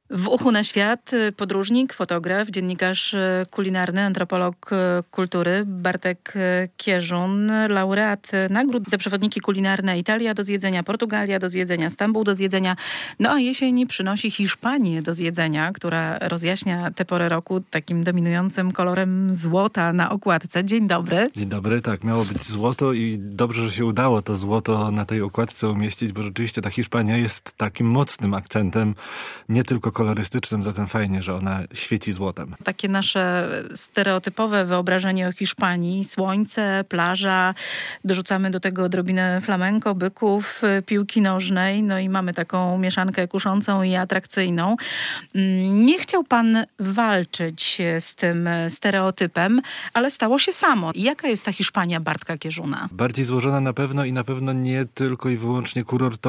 W uchu na świat podróżnik, fotograf, dziennikarz kulinarny, antropolog kultury Bartek Kieżun, laureat nagród za przewodniki kulinarne Italia do zjedzenia, Portugalia do zjedzenia, Stambuł do zjedzenia, no a jesień przynosi Hiszpanię do zjedzenia, która rozjaśnia tę porę roku takim dominującym kolorem złota na okładce. Dzień dobry. Dzień dobry, tak, miało być złoto i dobrze, że się udało to złoto na tej okładce umieścić, bo rzeczywiście ta Hiszpania jest takim mocnym akcentem, nie tylko kolorystycznym, zatem fajnie, że ona świeci złotem. Takie nasze stereotypowe wyobrażenie o Hiszpanii, słońce, plaża, dorzucamy do tego odrobinę flamenco, byków, piłki nożnej, no i mamy taką mieszankę kuszącą i atrakcyjną. Nie chciał pan walczyć z tym stereotypem, ale stało się samo. Jaka jest ta Hiszpania Bartka Kieżuna? Bardziej złożona na pewno i na pewno nie tylko i wyłącznie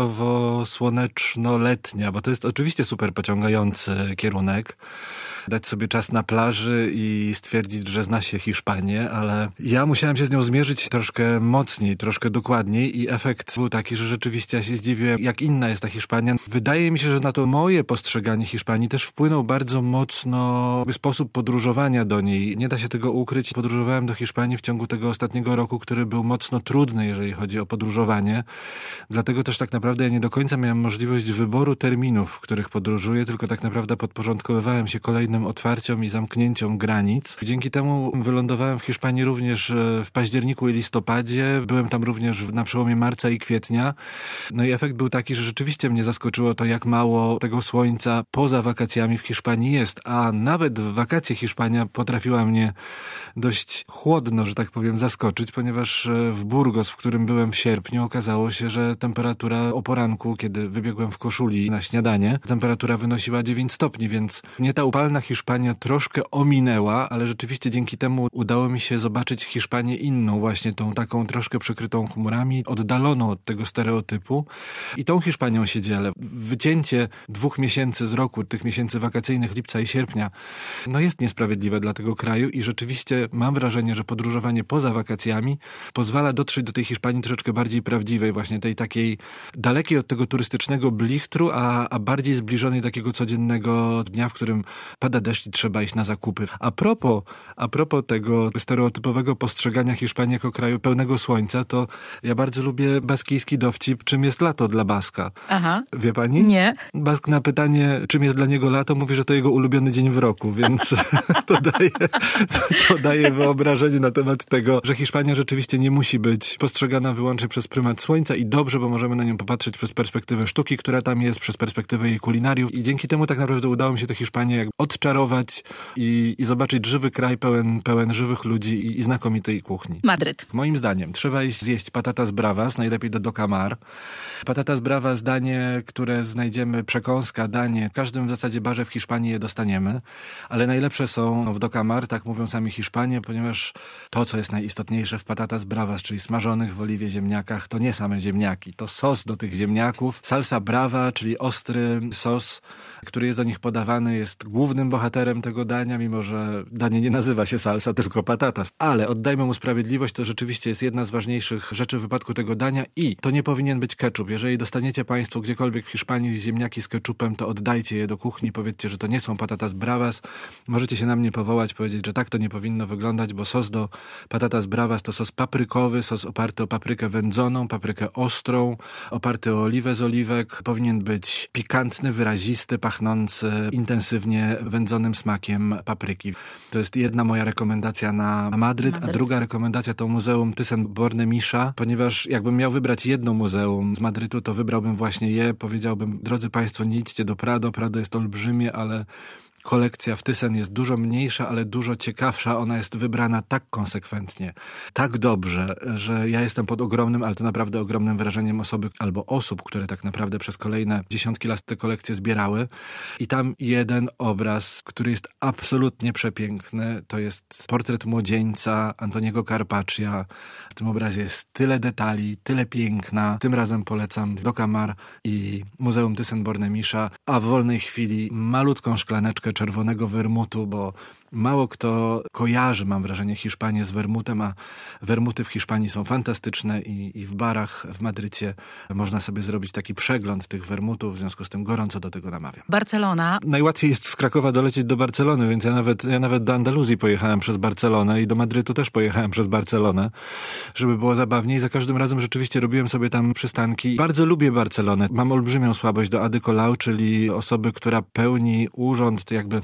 kurortowo-słoneczno-letnia, bo to jest oczywiście super pociągający kierunek. Dać sobie czas na plaży i stwierdzić, że zna się Hiszpanię, ale ja musiałem się z nią zmierzyć troszkę mocniej, troszkę dokładniej i efekt był taki, że rzeczywiście ja się zdziwiłem, jak inna jest ta Hiszpania. Wydaje mi się, że na to moje postrzeganie Hiszpanii też wpłynął bardzo mocno sposób podróżowania do niej. Nie da się tego ukryć. Podróżowałem do Hiszpanii w ciągu tego ostatniego roku, który był mocno trudny, jeżeli chodzi o podróżowanie. Dlatego też tak naprawdę ja nie do końca miałem możliwość wyboru terminów, w których podróżuję, tylko tak naprawdę podporządkowywałem się kolejnym otwarciom i zamknięciom granic. Dzięki temu wylądowałem w Hiszpanii również w październiku i listopadzie. Byłem tam również na przełomie marca i kwietnia. No i efekt był taki, że rzeczywiście mnie zaskoczyło to, jak mało tego słońca poza wakacjami w Hiszpanii jest. A nawet w wakacje Hiszpania potrafiła mnie dość chłodno, że tak powiem, zaskoczyć, ponieważ w Burgos, w którym byłem w sierpniu, okazało się, że temperatura o poranku, kiedy wybiegłem w koszuli na śniadanie, temperatura wynosiła 9 stopni, więc mnie ta upalna Hiszpania troszkę ominęła, ale rzeczywiście dzięki temu udało mi się zobaczyć Hiszpanię inną, właśnie tą taką troszkę przykrytą chmurami, oddaloną od tego stereotypu. I tą Hiszpanią się dzielę. Wycięcie 2 miesięcy z roku, tych miesięcy wakacyjnych, lipca i sierpnia, no jest niesprawiedliwe dla tego kraju i rzeczywiście mam wrażenie, że podróżowanie poza wakacjami pozwala dotrzeć do tej Hiszpanii troszeczkę bardziej prawdziwej, właśnie tej takiej dalekiej od tego turystycznego blichtru, a bardziej zbliżonej do takiego codziennego dnia, w którym pada deszcz i trzeba iść na zakupy. A propos tego stereotypowego postrzegania Hiszpanii jako kraju pełnego słońca, to ja bardzo lubię baskijski dowcip, czym jest lato dla Baska. Aha. Wie pani? Nie. Bask na pytanie, czym jest dla niego lato, mówi, że to jego ulubiony dzień w roku, więc to daje wyobrażenie na temat tego, że Hiszpania rzeczywiście nie musi być postrzegana wyłącznie przez prymat słońca i dobrze, bo możemy na nią popatrzeć przez perspektywę sztuki, która tam jest, przez perspektywę jej kulinariów i dzięki temu tak naprawdę udało mi się tę Hiszpanię jakby odczarować i zobaczyć żywy kraj pełen żywych ludzi i znakomitej kuchni. Madryt. Moim zdaniem trzeba iść zjeść patatas bravas, najlepiej do Docamar. Patatas bravas, danie, które znajdziemy, przekąska, danie, w każdym w zasadzie barze w Hiszpanii je dostaniemy, ale najlepsze są w Docamar, tak mówią sami Hiszpanie, ponieważ to, co jest najistotniejsze w patatas bravas, czyli smażonych w oliwie ziemniakach, to nie same ziemniaki, to sos do tych ziemniaków. Salsa brava, czyli ostry sos, który jest do nich podawany, jest głównym bohaterem tego dania, mimo że danie nie nazywa się salsa, tylko patatas. Ale oddajmy mu sprawiedliwość, to rzeczywiście jest jedna z ważniejszych rzeczy w wypadku tego dania i to nie powinien być ketchup. Jeżeli dostaniecie państwo gdziekolwiek w Hiszpanii ziemniaki z ketchupem, to oddajcie je do kuchni, powiedzcie, że to nie są patatas bravas. Możecie się na mnie powołać, powiedzieć, że tak to nie powinno wyglądać, bo sos do patatas bravas to sos paprykowy, sos oparty o paprykę wędzoną, paprykę ostrą, oparty o oliwę z oliwek. Powinien być pikantny, wyrazisty, pachnący intensywnie wędzonym smakiem papryki. To jest jedna moja rekomendacja na Madryt, a druga rekomendacja to Muzeum Thyssen-Bornemisza, ponieważ jakbym miał wybrać jedno muzeum z Madrytu, to wybrałbym właśnie je. Powiedziałbym, drodzy państwo, nie idźcie do Prado. Prado jest olbrzymie, ale kolekcja w Thyssen jest dużo mniejsza, ale dużo ciekawsza. Ona jest wybrana tak konsekwentnie, tak dobrze, że ja jestem pod ogromnym, ale to naprawdę ogromnym wrażeniem osoby albo osób, które tak naprawdę przez kolejne dziesiątki lat te kolekcje zbierały. I tam jeden obraz, który jest absolutnie przepiękny, to jest portret młodzieńca Antoniego Carpaccia. W tym obrazie jest tyle detali, tyle piękna. Tym razem polecam Docamar i Muzeum Thyssen-Bornemisza, a w wolnej chwili malutką szklaneczkę czerwonego wermutu, bo mało kto kojarzy, mam wrażenie, Hiszpanię z wermutem, a wermuty w Hiszpanii są fantastyczne i w barach w Madrycie można sobie zrobić taki przegląd tych wermutów, w związku z tym gorąco do tego namawiam. Barcelona. Najłatwiej jest z Krakowa dolecieć do Barcelony, więc ja nawet do Andaluzji pojechałem przez Barcelonę i do Madrytu też pojechałem przez Barcelonę, żeby było zabawniej. Za każdym razem rzeczywiście robiłem sobie tam przystanki. Bardzo lubię Barcelonę. Mam olbrzymią słabość do Ady Colau, czyli osoby, która pełni urząd jakby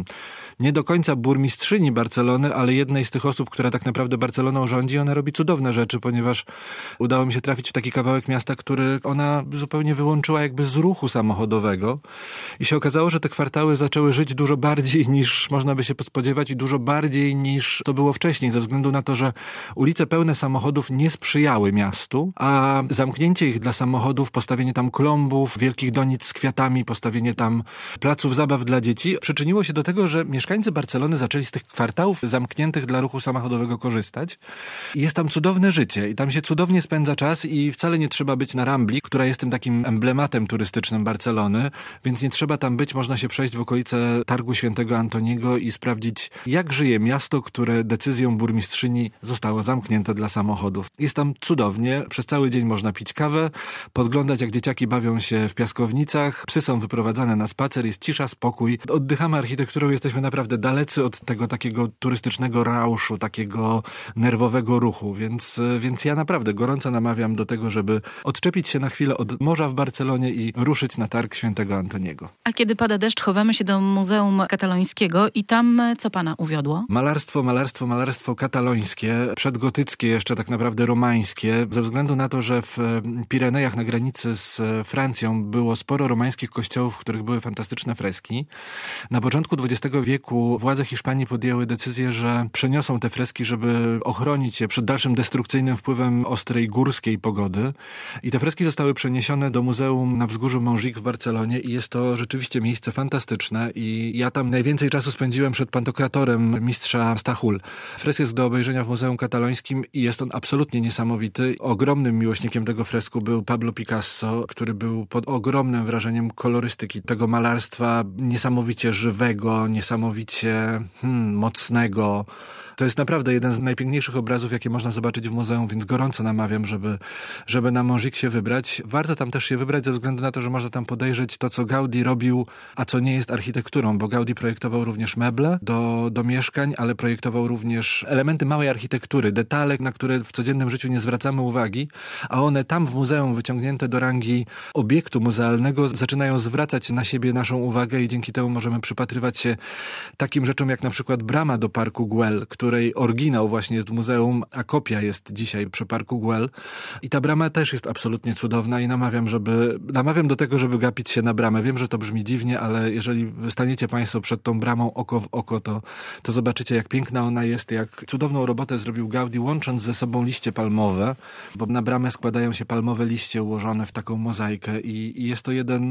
nie do końca burmistrzyni Barcelony, ale jednej z tych osób, która tak naprawdę Barceloną rządzi. Ona robi cudowne rzeczy, ponieważ udało mi się trafić w taki kawałek miasta, który ona zupełnie wyłączyła jakby z ruchu samochodowego i się okazało, że te kwartały zaczęły żyć dużo bardziej niż można by się spodziewać i dużo bardziej niż to było wcześniej, ze względu na to, że ulice pełne samochodów nie sprzyjały miastu, a zamknięcie ich dla samochodów, postawienie tam klombów, wielkich donic z kwiatami, postawienie tam placów zabaw dla dzieci przyczyniło się do tego, że mieszkańcy Barcelony zaczęli z tych kwartałów zamkniętych dla ruchu samochodowego korzystać. I jest tam cudowne życie i tam się cudownie spędza czas i wcale nie trzeba być na Rambli, która jest tym takim emblematem turystycznym Barcelony, więc nie trzeba tam być, można się przejść w okolice Targu Świętego Antoniego i sprawdzić, jak żyje miasto, które decyzją burmistrzyni zostało zamknięte dla samochodów. Jest tam cudownie, przez cały dzień można pić kawę, podglądać jak dzieciaki bawią się w piaskownicach, psy są wyprowadzane na spacer, jest cisza, spokój. Oddychamy architekturą, jesteśmy naprawdę dalecy od tego takiego turystycznego rauszu, takiego nerwowego ruchu, więc ja naprawdę gorąco namawiam do tego, żeby odczepić się na chwilę od morza w Barcelonie i ruszyć na Targ Świętego Antoniego. A kiedy pada deszcz, chowamy się do Muzeum Katalońskiego i tam co pana uwiodło? Malarstwo katalońskie, przedgotyckie jeszcze tak naprawdę romańskie, ze względu na to, że w Pirenejach na granicy z Francją było sporo romańskich kościołów, w których były fantastyczne freski. Na początku XX wieku władze Hiszpanii podjęły decyzję, że przeniosą te freski, żeby ochronić je przed dalszym destrukcyjnym wpływem ostrej górskiej pogody. I te freski zostały przeniesione do Muzeum na wzgórzu Montjuïc w Barcelonie i jest to rzeczywiście miejsce fantastyczne i ja tam najwięcej czasu spędziłem przed pantokratorem mistrza Stachul. Fresk jest do obejrzenia w Muzeum Katalońskim i jest on absolutnie niesamowity. Ogromnym miłośnikiem tego fresku był Pablo Picasso, który był pod ogromnym wrażeniem kolorystyki tego malarstwa niesamowicie żywego, niesamowicie mocnego. To jest naprawdę jeden z najpiękniejszych obrazów, jakie można zobaczyć w muzeum, więc gorąco namawiam, żeby na Montjuïc się wybrać. Warto tam też się wybrać ze względu na to, że można tam podejrzeć to, co Gaudí robił, a co nie jest architekturą, bo Gaudí projektował również meble do mieszkań, ale projektował również elementy małej architektury, detale, na które w codziennym życiu nie zwracamy uwagi, a one tam w muzeum wyciągnięte do rangi obiektu muzealnego zaczynają zwracać na siebie naszą uwagę i dzięki temu możemy przypatrywać się takim rzeczom jak na przykład brama do Parku Güell, której oryginał właśnie jest w muzeum, a kopia jest dzisiaj przy Parku Güell. I ta brama też jest absolutnie cudowna i namawiam do tego, żeby gapić się na bramę. Wiem, że to brzmi dziwnie, ale jeżeli staniecie państwo przed tą bramą oko w oko, to zobaczycie, jak piękna ona jest, jak cudowną robotę zrobił Gaudí, łącząc ze sobą liście palmowe, bo na bramę składają się palmowe liście ułożone w taką mozaikę i jest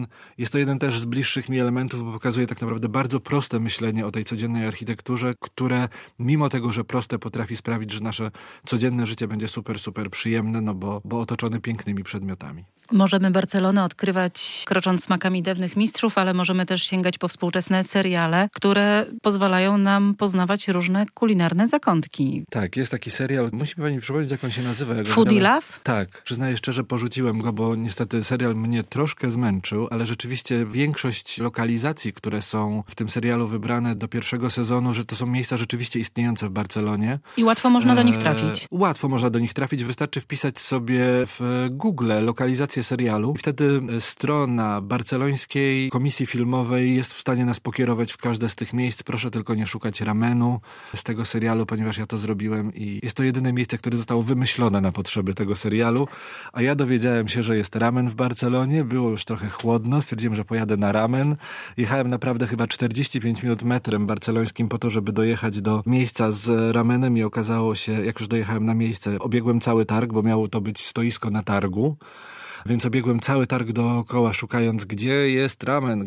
to jeden też z bliższych mi elementów, bo pokazuje tak naprawdę bardzo proste myślenie o tej codziennej architekturze, które mimo tego, że proste, potrafi sprawić, że nasze codzienne życie będzie super, super przyjemne, no bo otoczone pięknymi przedmiotami. Możemy Barcelonę odkrywać krocząc smakami dawnych mistrzów, ale możemy też sięgać po współczesne seriale, które pozwalają nam poznawać różne kulinarne zakątki. Tak, jest taki serial, musi mi pani przypomnieć, jak on się nazywa. Foodie Love? Tak, przyznaję szczerze, porzuciłem go, bo niestety serial mnie troszkę zmęczył, ale rzeczywiście większość lokalizacji, które są w tym serialu wybrane do pierwszego sezonu, że to są miejsca rzeczywiście istniejące w Barcelonie. I łatwo można do nich trafić. Łatwo można do nich trafić, wystarczy wpisać sobie w Google lokalizację serialu. Wtedy strona barcelońskiej komisji filmowej jest w stanie nas pokierować w każde z tych miejsc. Proszę tylko nie szukać ramenu z tego serialu, ponieważ ja to zrobiłem i jest to jedyne miejsce, które zostało wymyślone na potrzeby tego serialu. A ja dowiedziałem się, że jest ramen w Barcelonie. Było już trochę chłodno. Stwierdziłem, że pojadę na ramen. Jechałem naprawdę chyba 45 minut metrem barcelońskim po to, żeby dojechać do miejsca z ramenem i okazało się, jak już dojechałem na miejsce, obiegłem cały targ, bo miało to być stoisko na targu. Więc obiegłem cały targ dookoła, szukając, gdzie jest ramen.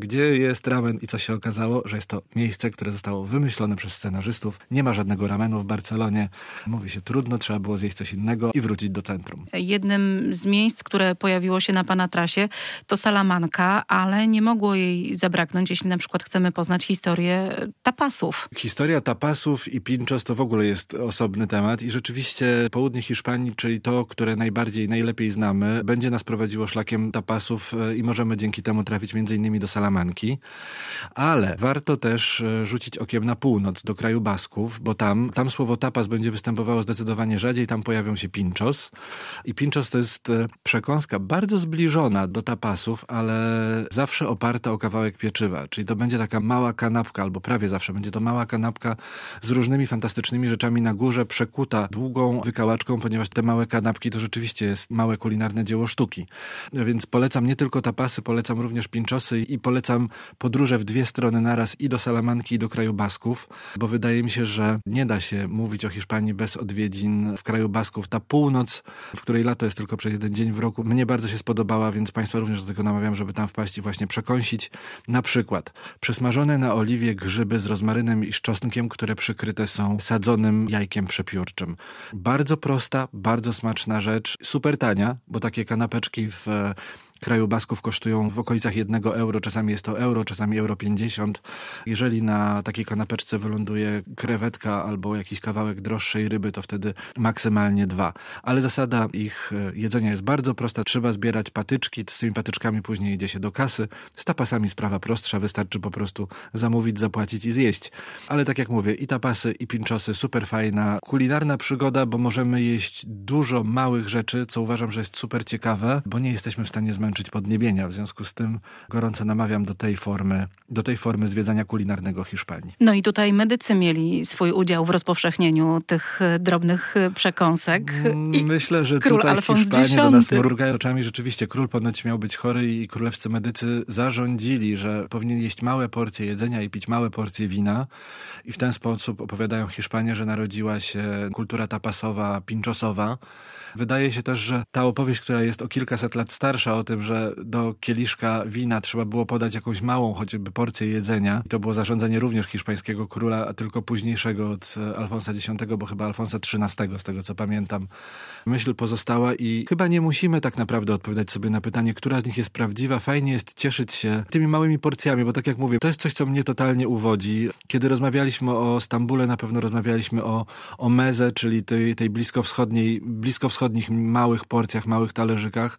I co się okazało, że jest to miejsce, które zostało wymyślone przez scenarzystów. Nie ma żadnego ramenu w Barcelonie. Mówi się trudno, trzeba było zjeść coś innego i wrócić do centrum. Jednym z miejsc, które pojawiło się na pana trasie, to Salamanca, ale nie mogło jej zabraknąć, jeśli na przykład chcemy poznać historię tapasów. Historia tapasów i pinchos to w ogóle jest osobny temat i rzeczywiście południe Hiszpanii, czyli to, które najlepiej znamy, będzie nas prowadziło szlakiem tapasów i możemy dzięki temu trafić m.in. do Salamanki. Ale warto też rzucić okiem na północ, do kraju Basków, bo tam słowo tapas będzie występowało zdecydowanie rzadziej, tam pojawią się pinchos. I pinchos to jest przekąska bardzo zbliżona do tapasów, ale zawsze oparta o kawałek pieczywa. Czyli to będzie taka mała kanapka, albo prawie zawsze będzie to mała kanapka z różnymi fantastycznymi rzeczami na górze, przekuta długą wykałaczką, ponieważ te małe kanapki to rzeczywiście jest małe kulinarne dzieło sztuki. Więc polecam nie tylko tapasy, polecam również pinchosy i polecam podróże w dwie strony naraz i do Salamanki, i do kraju Basków, bo wydaje mi się, że nie da się mówić o Hiszpanii bez odwiedzin w kraju Basków. Ta północ, w której lato jest tylko przez jeden dzień w roku, mnie bardzo się spodobała, więc Państwa również do tego namawiam, żeby tam wpaść i właśnie przekąsić na przykład przesmażone na oliwie grzyby z rozmarynem i czosnkiem, które przykryte są sadzonym jajkiem przepiórczym. Bardzo prosta, bardzo smaczna rzecz, super tania, bo takie kanapeczki w kraju Basków kosztują w okolicach 1 euro, czasami jest to euro, czasami euro 50. Jeżeli na takiej kanapeczce wyląduje krewetka albo jakiś kawałek droższej ryby, to wtedy maksymalnie 2. Ale zasada ich jedzenia jest bardzo prosta. Trzeba zbierać patyczki, z tymi patyczkami później idzie się do kasy. Z tapasami sprawa prostsza, wystarczy po prostu zamówić, zapłacić i zjeść. Ale tak jak mówię, i tapasy, i pinchosy, super fajna kulinarna przygoda, bo możemy jeść dużo małych rzeczy, co uważam, że jest super ciekawe, bo nie jesteśmy w stanie zmęczyć podniebienia. W związku z tym gorąco namawiam do tej formy zwiedzania kulinarnego Hiszpanii. No i tutaj medycy mieli swój udział w rozpowszechnieniu tych drobnych przekąsek. Myślę, że król tutaj Alfons Hiszpanie X. do nas mrugają oczami. Rzeczywiście król ponoć miał być chory i królewscy medycy zarządzili, że powinien jeść małe porcje jedzenia i pić małe porcje wina. I w ten sposób opowiadają Hiszpanie, że narodziła się kultura tapasowa, pinchosowa. Wydaje się też, że ta opowieść, która jest o kilkaset lat starsza, o tym, że do kieliszka wina trzeba było podać jakąś małą, choćby porcję jedzenia. I to było zarządzenie również hiszpańskiego króla, a tylko późniejszego od Alfonsa X, bo chyba Alfonsa XIII, z tego co pamiętam. Myśl pozostała i chyba nie musimy tak naprawdę odpowiadać sobie na pytanie, która z nich jest prawdziwa. Fajnie jest cieszyć się tymi małymi porcjami, bo tak jak mówię, to jest coś, co mnie totalnie uwodzi. Kiedy rozmawialiśmy o Stambule, na pewno rozmawialiśmy o meze, czyli tej bliskowschodnich małych porcjach, małych talerzykach.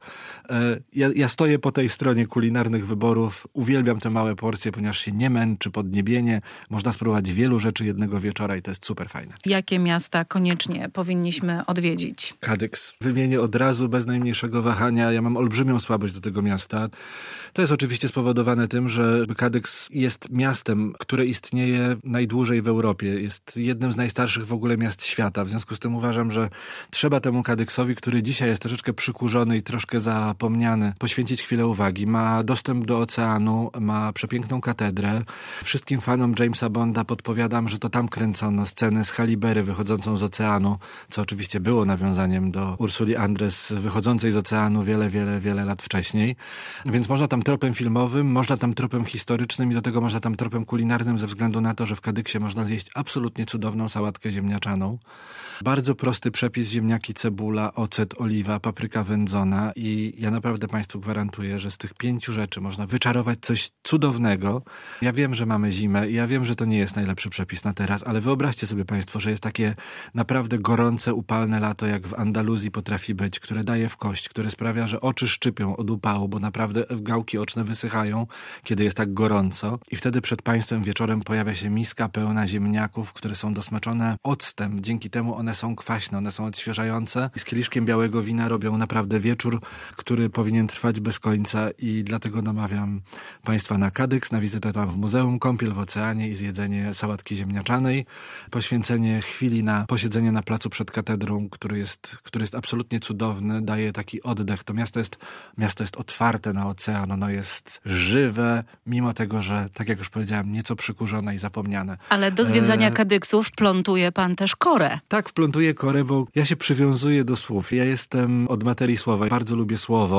Ja stoję po tej stronie kulinarnych wyborów. Uwielbiam te małe porcje, ponieważ się nie męczy podniebienie. Można spróbować wielu rzeczy jednego wieczora i to jest super fajne. Jakie miasta koniecznie powinniśmy odwiedzić? Kadyks. Wymienię od razu, bez najmniejszego wahania. Ja mam olbrzymią słabość do tego miasta. To jest oczywiście spowodowane tym, że Kadyks jest miastem, które istnieje najdłużej w Europie. Jest jednym z najstarszych w ogóle miast świata. W związku z tym uważam, że trzeba temu Kadyksowi, który dzisiaj jest troszeczkę przykurzony i troszkę zapomniany, poświęcić chwilę uwagi. Ma dostęp do oceanu, ma przepiękną katedrę. Wszystkim fanom Jamesa Bonda podpowiadam, że to tam kręcono sceny z Halibery wychodzącą z oceanu, co oczywiście było nawiązaniem do Ursuli Andress wychodzącej z oceanu wiele lat wcześniej. Więc można tam tropem filmowym, można tam tropem historycznym i do tego można tam tropem kulinarnym ze względu na to, że w Kadyksie można zjeść absolutnie cudowną sałatkę ziemniaczaną. Bardzo prosty przepis: ziemniaki, cebula, ocet, oliwa, papryka wędzona i ja naprawdę Państwu gwarantuję, że z tych 5 rzeczy można wyczarować coś cudownego. Ja wiem, że mamy zimę i ja wiem, że to nie jest najlepszy przepis na teraz, ale wyobraźcie sobie Państwo, że jest takie naprawdę gorące, upalne lato, jak w Andaluzji potrafi być, które daje w kość, które sprawia, że oczy szczypią od upału, bo naprawdę gałki oczne wysychają, kiedy jest tak gorąco. I wtedy przed Państwem wieczorem pojawia się miska pełna ziemniaków, które są dosmaczone octem. Dzięki temu one są kwaśne, one są odświeżające i z kieliszkiem białego wina robią naprawdę wieczór, który powinien trwać bez końca i dlatego namawiam Państwa na Kadyks, na wizytę tam w muzeum, kąpiel w oceanie i zjedzenie sałatki ziemniaczanej, poświęcenie chwili na posiedzenie na placu przed katedrą, który jest absolutnie cudowny, daje taki oddech. To miasto jest otwarte na ocean, ono jest żywe, mimo tego, że, tak jak już powiedziałem, nieco przykurzone i zapomniane. Ale do zwiedzania Kadyksu wplątuje pan też Korę. Tak, wplątuję Korę, bo ja się przywiązuję do słów. Ja jestem od materii słowa. Bardzo lubię słowo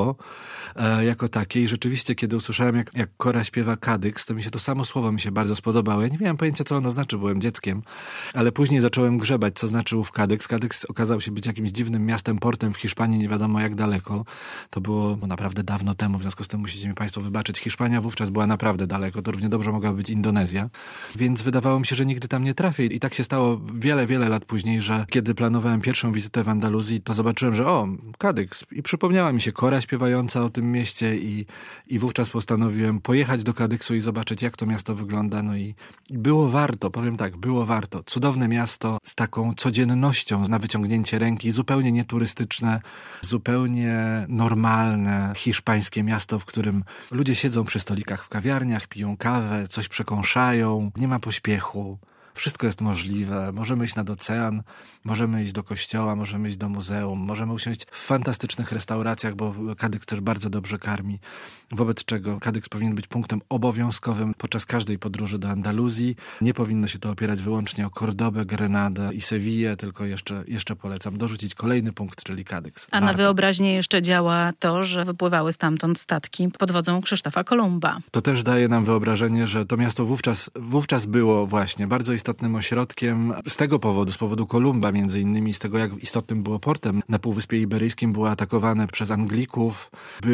jako takie. I rzeczywiście, kiedy usłyszałem, jak Kora śpiewa Kadyks, to mi się to samo słowo mi się bardzo spodobało. Ja nie miałem pojęcia, co ono znaczy, byłem dzieckiem, ale później zacząłem grzebać, co znaczy ów Kadyks. Kadyks okazał się być jakimś dziwnym miastem, portem w Hiszpanii, nie wiadomo jak daleko. To było naprawdę dawno temu, w związku z tym musicie mi państwo wybaczyć. Hiszpania wówczas była naprawdę daleko, to równie dobrze mogła być Indonezja. Więc wydawało mi się, że nigdy tam nie trafię. I tak się stało wiele, wiele lat później, że kiedy planowałem pierwszą wizytę w Andaluzji, to zobaczyłem, że Kadyks. I przypomniała mi się Kora śpiewająca o tym mieście i wówczas postanowiłem pojechać do Kadyksu i zobaczyć, jak to miasto wygląda. No i było warto, powiem tak, było warto. Cudowne miasto z taką codziennością na wyciągnięcie ręki, zupełnie nieturystyczne, zupełnie normalne hiszpańskie miasto, w którym ludzie siedzą przy stolikach w kawiarniach, piją kawę, coś przekąszają, nie ma pośpiechu. Wszystko jest możliwe. Możemy iść nad ocean, możemy iść do kościoła, możemy iść do muzeum, możemy usiąść w fantastycznych restauracjach, bo Kadyks też bardzo dobrze karmi. Wobec czego Kadyks powinien być punktem obowiązkowym podczas każdej podróży do Andaluzji. Nie powinno się to opierać wyłącznie o Cordobę, Grenadę i Sewillę, tylko jeszcze polecam dorzucić kolejny punkt, czyli Kadyks. A na wyobraźnię jeszcze działa to, że wypływały stamtąd statki pod wodzą Krzysztofa Kolumba. To też daje nam wyobrażenie, że to miasto wówczas było właśnie bardzo istotnym ośrodkiem z tego powodu, z powodu Kolumba między innymi, z tego jak istotnym było portem na Półwyspie Iberyjskim, było atakowane przez Anglików,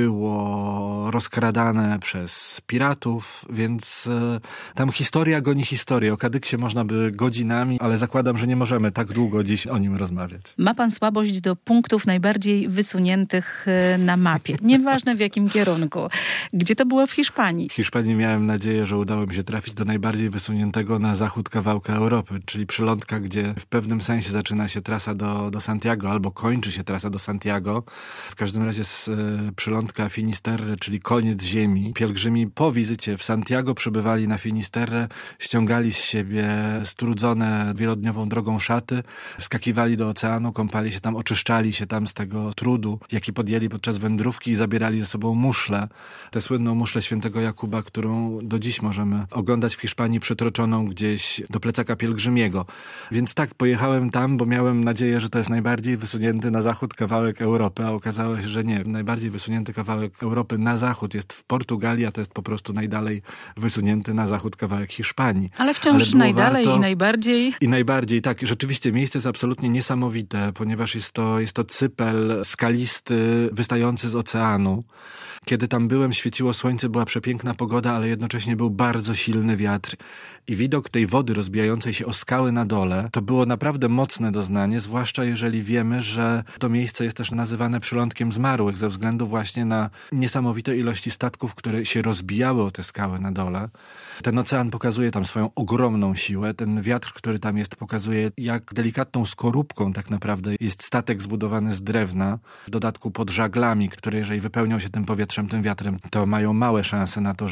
było rozkradane przez piratów, więc tam historia goni historię. O Kadyksie można by godzinami, ale zakładam, że nie możemy tak długo dziś o nim rozmawiać. Ma pan słabość do punktów najbardziej wysuniętych na mapie. Nieważne w jakim kierunku. Gdzie to było w Hiszpanii? W Hiszpanii miałem nadzieję, że udało mi się trafić do najbardziej wysuniętego na zachód kawałka Europy, czyli przylądka, gdzie w pewnym sensie zaczyna się trasa do Santiago, albo kończy się trasa do Santiago. W każdym razie z przylądka Finisterre, czyli koniec ziemi. Pielgrzymi po wizycie w Santiago przybywali na Finisterre, ściągali z siebie strudzone wielodniową drogą szaty, skakiwali do oceanu, kąpali się tam, oczyszczali się tam z tego trudu, jaki podjęli podczas wędrówki i zabierali ze sobą muszlę. Tę słynną muszlę świętego Jakuba, którą do dziś możemy oglądać w Hiszpanii, przytroczoną gdzieś do plecaka pielgrzymiego. Więc tak, pojechałem tam, bo miałem nadzieję, że to jest najbardziej wysunięty na zachód kawałek Europy, a okazało się, że nie. Najbardziej wysunięty kawałek Europy na zachód jest w Portugalii, a to jest po prostu najdalej wysunięty na zachód kawałek Hiszpanii. Ale wciąż najdalej i najbardziej. I najbardziej, tak. Rzeczywiście miejsce jest absolutnie niesamowite, ponieważ jest to cypel skalisty, wystający z oceanu. Kiedy tam byłem, świeciło słońce, była przepiękna pogoda, ale jednocześnie był bardzo silny wiatr. I widok tej wody rozbijającej się o skały na dole, to było naprawdę mocne doznanie, zwłaszcza jeżeli wiemy, że to miejsce jest też nazywane przylądkiem zmarłych, ze względu właśnie na niesamowite ilości statków, które się rozbijały o te skały na dole. Ten ocean pokazuje tam swoją ogromną siłę. Ten wiatr, który tam jest, pokazuje, jak delikatną skorupką tak naprawdę jest statek zbudowany z drewna, w dodatku pod żaglami, które jeżeli wypełnią się tym powietrzem, tym wiatrem, to mają małe szanse na to,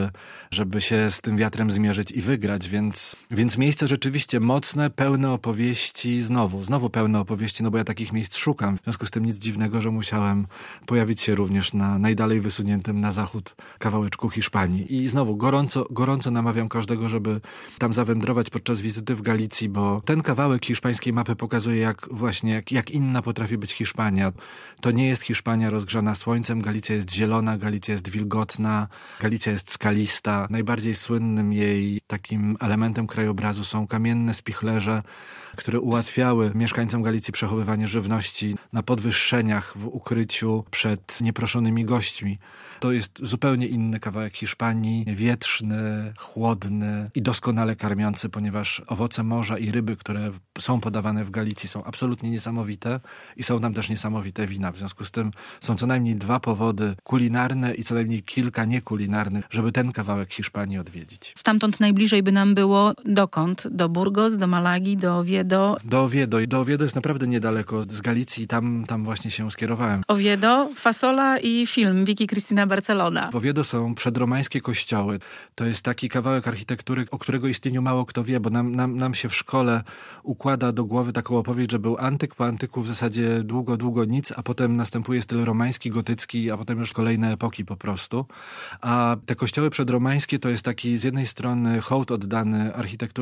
żeby się z tym wiatrem zmierzyć i wygrać. Więc miejsce rzeczywiście mocne, pełne opowieści, znowu pełne opowieści, no bo ja takich miejsc szukam. W związku z tym nic dziwnego, że musiałem pojawić się również na najdalej wysuniętym na zachód kawałeczku Hiszpanii. I znowu gorąco namawiam każdego, żeby tam zawędrować podczas wizyty w Galicji, bo ten kawałek hiszpańskiej mapy pokazuje, jak inna potrafi być Hiszpania. To nie jest Hiszpania rozgrzana słońcem, Galicja jest zielona, Galicja jest wilgotna, Galicja jest skalista. Najbardziej słynnym jej takim elementem krajobrazu są kamienne spichlerze, które ułatwiały mieszkańcom Galicji przechowywanie żywności na podwyższeniach w ukryciu przed nieproszonymi gośćmi. To jest zupełnie inny kawałek Hiszpanii, wietrzny, chłodny i doskonale karmiący, ponieważ owoce morza i ryby, które są podawane w Galicji, są absolutnie niesamowite i są tam też niesamowite wina. W związku z tym są co najmniej 2 powody kulinarne i co najmniej kilka niekulinarnych, żeby ten kawałek Hiszpanii odwiedzić. Stamtąd najbliżej by nam było dokąd? Do Burgos, do Malagi, do Oviedo? Do Oviedo jest naprawdę niedaleko z Galicji, tam właśnie się skierowałem. Oviedo, fasola i film Vicky Cristina Barcelona. W Oviedo są przedromańskie kościoły. To jest taki kawałek architektury, o którego istnieniu mało kto wie, bo nam się w szkole układa do głowy taką opowieść, że był antyk, po antyku w zasadzie długo nic, a potem następuje styl romański, gotycki, a potem już kolejne epoki po prostu. A te kościoły przedromańskie to jest taki z jednej strony hołd oddany architekturze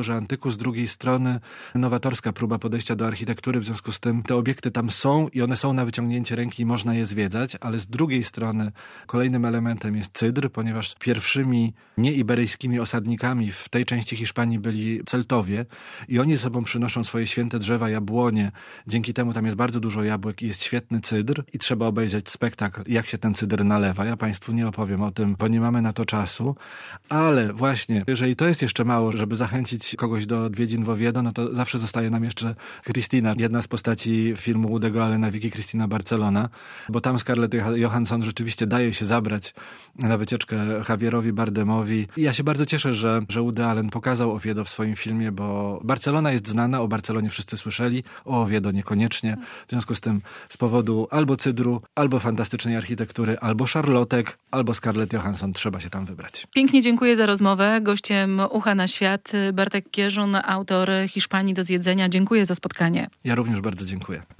kulturze antyku, z drugiej strony nowatorska próba podejścia do architektury, w związku z tym te obiekty tam są i one są na wyciągnięcie ręki i można je zwiedzać, ale z drugiej strony kolejnym elementem jest cydr, ponieważ pierwszymi nieiberyjskimi osadnikami w tej części Hiszpanii byli Celtowie i oni ze sobą przynoszą swoje święte drzewa, jabłonie. Dzięki temu tam jest bardzo dużo jabłek i jest świetny cydr i trzeba obejrzeć spektakl, jak się ten cydr nalewa. Ja Państwu nie opowiem o tym, bo nie mamy na to czasu, ale właśnie, jeżeli to jest jeszcze mało, żeby zachęcić kogoś do odwiedzin w Oviedo, no to zawsze zostaje nam jeszcze Cristina, jedna z postaci filmu Woody'ego Allena Vicky Cristina Barcelona, bo tam Scarlett Johansson rzeczywiście daje się zabrać na wycieczkę Javierowi Bardemowi. I ja się bardzo cieszę, że Woody Allen pokazał Oviedo w swoim filmie, bo Barcelona jest znana, o Barcelonie wszyscy słyszeli, o Oviedo niekoniecznie. W związku z tym z powodu albo cydru, albo fantastycznej architektury, albo szarlotek, albo Scarlett Johansson trzeba się tam wybrać. Pięknie dziękuję za rozmowę. Gościem Ucha na świat Bartek Kieżun, autor Hiszpanii do zwiedzenia. Dziękuję za spotkanie. Ja również bardzo dziękuję.